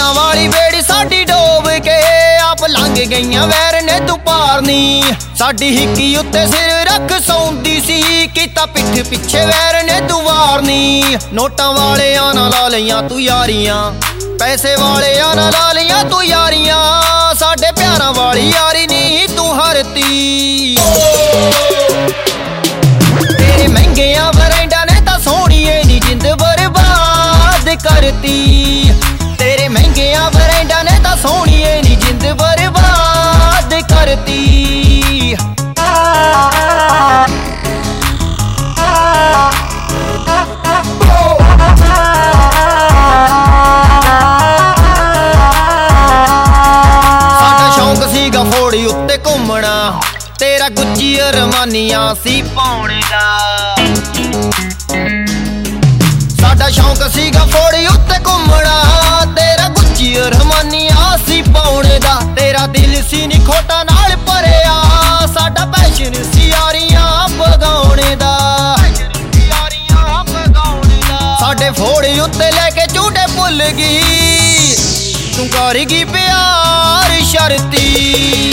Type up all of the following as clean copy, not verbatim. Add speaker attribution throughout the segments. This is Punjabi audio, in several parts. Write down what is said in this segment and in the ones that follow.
Speaker 1: ਨੋਟਾਂ ਵਾਲੀ ਬੇੜੀ ਸਾਡੀ ਡੋਬ ਕੇ ਆਪ ਲੰਘ ਗਈਆਂ ਵੈਰ ਨੇ ਤੂੰ ਪਾਰਨੀ। ਸਾਡੀ ਹਿੱਕੀ ਉੱਤੇ ਸਿਰ ਰੱਖ ਸੌਂਦੀ ਸੀ ਕੀਤਾ ਪਿੱਠ ਪਿੱਛੇ ਵੈਰ ਨੇ ਤੂੰ ਵਾਰਨੀ। ਨੋਟਾਂ ਵਾਲਿਆਂ ਨਾਲ ਲਾ ਲਈਆਂ ਤੂੰ ਯਾਰੀਆਂ, ਪੈਸੇ ਵਾਲਿਆਂ ਨਾਲ ਲਾ ਲਈਆਂ ਤੂੰ ਯਾਰੀਆਂ। ਸਾਡੇ ਪਿਆਰਾਂ ਵਾਲੀ ਯਾਰੀ ਨੀ ਤੂੰ ਹਰਤੀ। ਤੇਰੇ ਮਹਿੰਗਿਆਂ ਬਰੈਂਡਾਂ ਨੇ ਤਾਂ ਸੋਹਣੀਏ ਨੀ ਜਿੰਦ ਬਰਬਾਦ ਕਰਤੀ। ਤੇਰੇ ਮਹਿੰਗਿਆਂ ਬਰੈਂਡਾਂ ਨੇ ਤਾਂ ਸੋਹਣੀਏ ਨੀ ਜਿੰਦ ਬਰਬਾਦ ਕਰਤੀ। ਸਾਡਾ ਸ਼ੌਂਕ ਸੀਗਾ ਫੋੜੀ ਉੱਤੇ ਘੁੰਮਣਾ, ਤੇਰਾ ਗੁੱਚੀ ਅਰਮਾਨੀਆਂ ਸੀ ਪਾਉਣੇ ਦਾ। ਸਾਡਾ ਸ਼ੌਂਕ ਸੀਗਾ ਫੋੜੀ ਉੱਤੇ ਘੁੰਮਣਾ, ਤੇਰਾ ਗੁੱਚੀ ਅਰਮਾਨੀਆਂ ਸੀ ਪਾਉਣੇ ਦਾ। ਤੇਰਾ ਦਿਲ ਸੀ ਨੀ ਖੋਟਾ ਨਾਲ ਭਰਿਆ, ਸਾਡਾ ਪੈਸ਼ਨ ਸੀ ਯਾਰੀਆਂ ਭਗਾਉਣੇ ਦਾ। ਸਾਡੇ ਫੋੜੀ ਉੱਤੇ ਲੈ ਕੇ ਝੂਟੇ ਭੁੱਲ ਗਈ, ਤੂੰ ਕਰ ਗਈ ਪਿਆਰ ਸ਼ਰਤੀ।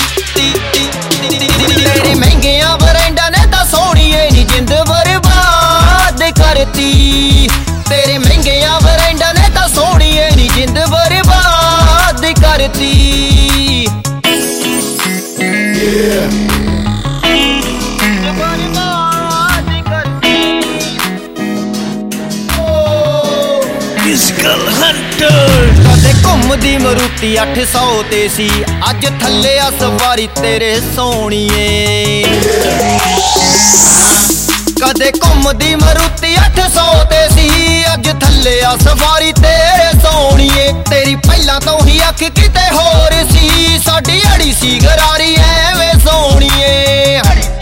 Speaker 1: ਤੇਰੇ ਮਹਿੰਗਿਆਂ ਬਰੈਂਡਾਂ ਨੇ ਤਾਂ ਸੋਹਣੀਏ ਨੀ ਜਿੰਦ ਬਰਬਾਦ ਕਰਤੀ। ਤੇਰੇ ਮਹਿੰਗਿਆਂ ਬਰੈਂਡਾਂ ਨੇ ਤਾਂ ਸੋਹਣੀਏ ਨੀ ਜਿੰਦ ਬਰਬਾਦ ਕਰਤੀ। ਕਦੇ ਘੁੰਮਦੀ ਮਰੂਤੀ 800 ਤੇ ਸੀ, ਅੱਜ ਥੱਲੇ ਆ ਸਵਾਰੀ ਤੇਰੇ ਸੋਹਣੀਏ। ਕਦੇ ਘੁੰਮਦੀ ਮਰੂਤੀ 800 ਤੇ ਸੀ, ਅੱਜ ਥੱਲੇ ਆ ਸਵਾਰੀ ਤੇਰੇ ਸੋਹਣੀਏ। ਤੇਰੀ ਪਹਿਲਾਂ ਤੋਂ ਹੀ ਅੱਖ ਕਿਤੇ ਹੋਰ ਸੀ, ਸਾਡੀ ਅੜੀ ਸੀ ਗਰਾਰੀ ਐਵੇਂ ਸੋਹਣੀਏ।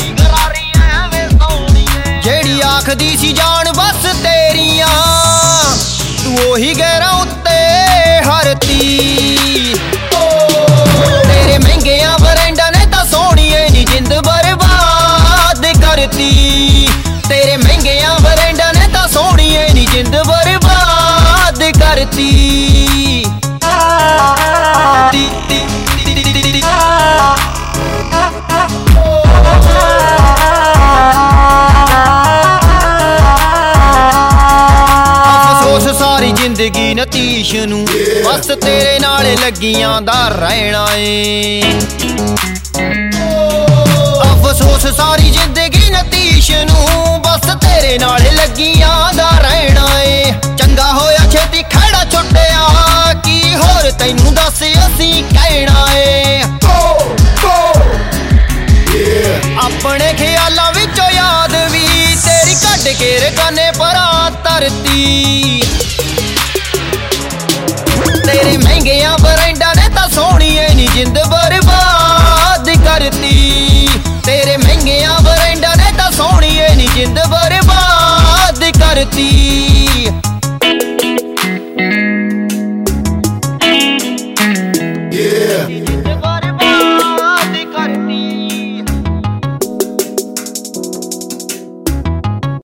Speaker 1: ਜਿਹੜੀ ਆਖਦੀ ਸੀ ਜਾਨ ਬਸ ਤੇਰੀਆਂ, ਤੂੰ ਉਹੀ ਗਹਿਰਾਂ ਉੱਤੇ ਹਰਤੀ। ਤੇਰੇ ਮਹਿੰਗਿਆਂ ਬਰੈਂਡਾਂ ਨੇ ਤਾਂ ਸੋਹਣੀਏ ਨੀ ਜਿੰਦ ਬਰਬਾਦ ਕਰਤੀ। ਤੇਰੇ ਮਹਿੰਗਿਆਂ ਬਰੈਂਡਾਂ ਨੇ ਤਾਂ ਸੋਹਣੀਏ ਨੀ ਜਿੰਦ ਬਰਬਾਦ ਕਰਤੀ। ਸਾਰੀ ਜ਼ਿੰਦਗੀ ਨਤੀਸ਼ ਨੂੰ ਬਸ ਤੇਰੇ ਨਾਲ ਲੱਗੀਆਂ ਦਾ ਰਹਿਣਾ ਏ। ਅਫਸੋਸ ਸਾਰੀ ਜ਼ਿੰਦਗੀ ਨਤੀਸ਼ ਨੂੰ ਬਸ ਤੇਰੇ ਨਾਲ ਲੱਗੀਆਂ ਦਾ ਰਹਿਣਾ ਏ। ਚੰਗਾ ਹੋਇਆ ਛੇਤੀ ਖੜਾ ਛੁੱਟਿਆ, ਕੀ ਹੋਰ ਤੈਨੂੰ ਦੱਸ ਅਸੀਂ ਕਹਿਣਾ ਏ। ਆਪਣੇ ਖਿਆਲਾਂ ਵਿੱਚੋਂ ਯਾਦ ਵੀ ਤੇਰੀ ਕੱਢ ਕੇ ਰਕਾਨੇ ਪਰਾਂ ਧਰਤੀ। ਤੇਰੇ ਮਹਿੰਗਿਆਂ ਬਰੈਂਡਾਂ ਨੇ ਤਾਂ ਸੋਹਣੀਏ ਨੀ ਜਿੰਦ ਬਰਬਾਦ ਕਰਤੀ। ਤੇਰੇ ਮਹਿੰਗਿਆਂ ਬਰੈਂਡਾਂ ਨੇ ਤਾਂ ਸੋਹਣੀਏ ਨੀ ਜਿੰਦ ਬਰਬਾਦ ਕਰਤੀ।